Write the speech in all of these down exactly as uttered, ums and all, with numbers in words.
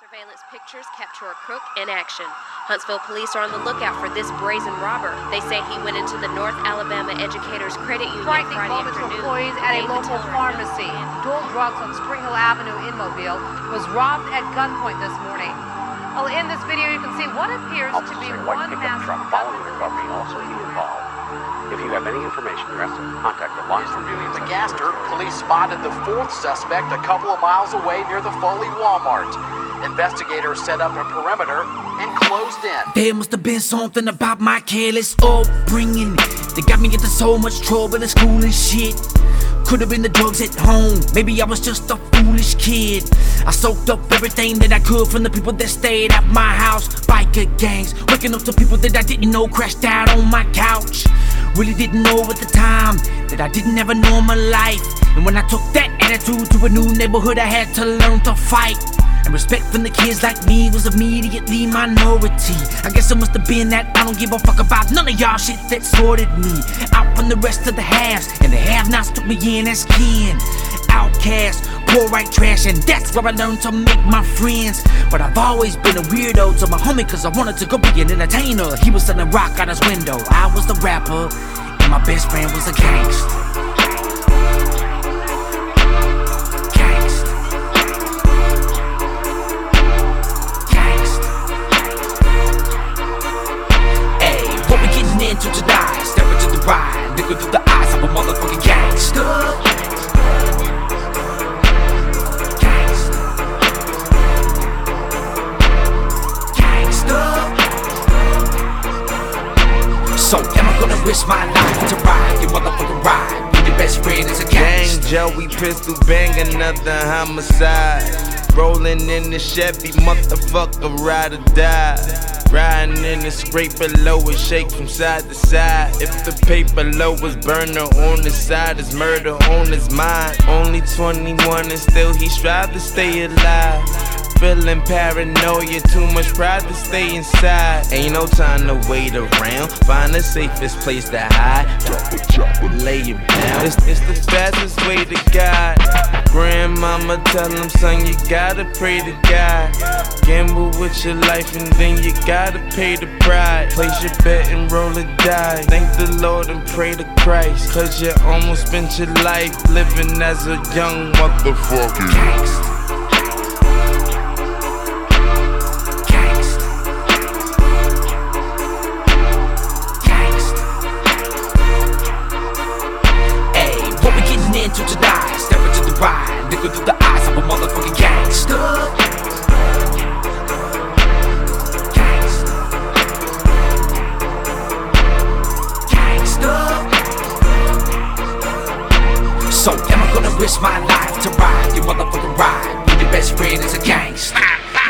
Surveillance pictures capture a crook in action. Huntsville police are on the lookout for this brazen robber. They say he went into the North Alabama Educators Credit Union Frightening Friday moments for afternoon. employees at a local pharmacy. Dual Drugs on Spring Hill Avenue in Mobile was robbed at gunpoint this morning. Well, in this video, you can see what appears to be one massive truck following the recovery also be involved. If you have any information, you're asked to contact the law Reviewing the Gaster, police spotted the fourth suspect a couple of miles away near the Foley Walmart. Investigators set up a perimeter and closed in. There must have been something about my careless upbringing that got me into so much trouble at school and shit. Could have been the drugs at home, maybe I was just a foolish kid. I soaked up everything that I could from the people that stayed at my house. Biker gangs, waking up to people that I didn't know crashed out on my couch. Really didn't know at the time that I didn't have a normal life. And when I took that attitude to a new neighborhood, I had to learn to fight. And respect from the kids like me was immediately minority. I guess it must have been that I don't give a fuck about none of y'all shit that sorted me out from the rest of the halves, and the have-nots took me in as kin. Outcast, poor white trash, and that's where I learned to make my friends. But I've always been a weirdo to my homie, cause I wanted to go be an entertainer. He was selling rock out his window, I was the rapper, and my best friend was a gangster. Into to die, step into the ride, look through the eyes of a motherfucking gangster. Gangster. Gangster. So am I gonna risk my life to ride your motherfucking ride when your best friend is a gangster? Gang Joey pistol bang, another homicide. Rolling in the Chevy, motherfucker ride or die. Riding in the scraper low and shake from side to side. If the paper low was burner on the side, it's murder on his mind. Only twenty-one and still he strive to stay alive. Feeling paranoia, too much pride to stay inside. Ain't no time to wait around, find the safest place to hide. Drop it, drop it, lay it down. It's, it's the fastest way to God. Grandmama tell him, son, you gotta pray to God. Gamble with your life and then you gotta pay the price. Place your bet and roll a die. Thank the Lord and pray to Christ, cause you almost spent your life living as a young motherfucker. Gangster. Into to die, step into the ride, look through the eyes of a motherfucking gangster. Gangster. Gangster. So am I gonna risk my life to ride your motherfucking ride when your best friend is a gangster?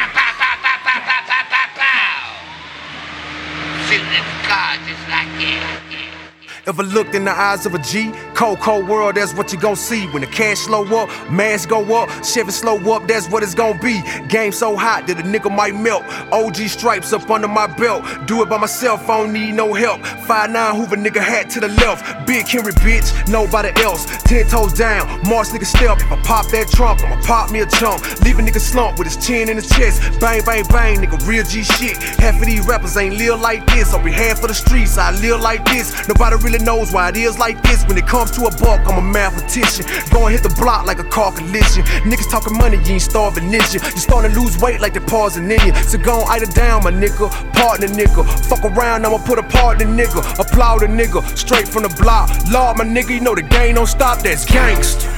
Sitting in the car just like that. Ever looked in the eyes of a G? Cold, cold world, that's what you gon' see. When the cash slow up, mass go up, Chevy slow up, that's what it's gon' be. Game so hot that a nigga might melt. O G stripes up under my belt. Do it by myself, I don't need no help. five nine Hoover nigga hat to the left. Big Henry bitch, nobody else. Ten toes down, Mars nigga step. If I pop that trunk, I'ma pop me a chunk. Leave a nigga slump with his chin in his chest. Bang, bang, bang, nigga, real G shit. Half of these rappers ain't live like this. On behalf of the streets, I live like this. Nobody really knows why it is like this. When it comes to a buck, I'm a mathematician. Go and hit the block like a car collision. Niggas talking money, you ain't starving ninja. You starting to lose weight like they pausing in you. So go on, idle down, my nigga. Partner nigga. Fuck around, I'ma put a part in nigga. Applaud a nigga, straight from the block. Lord, my nigga, you know the game don't stop, that's gangsta.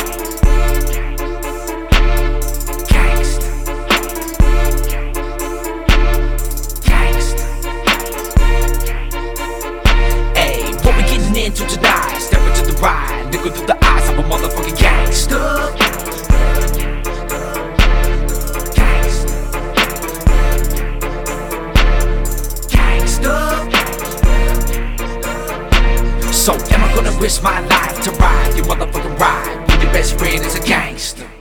Into to die, step into the ride, look through the eyes of a motherfucking gangster. Gangster. Gangster. So am I gonna risk my life to ride your motherfucking ride when your best friend is a gangster?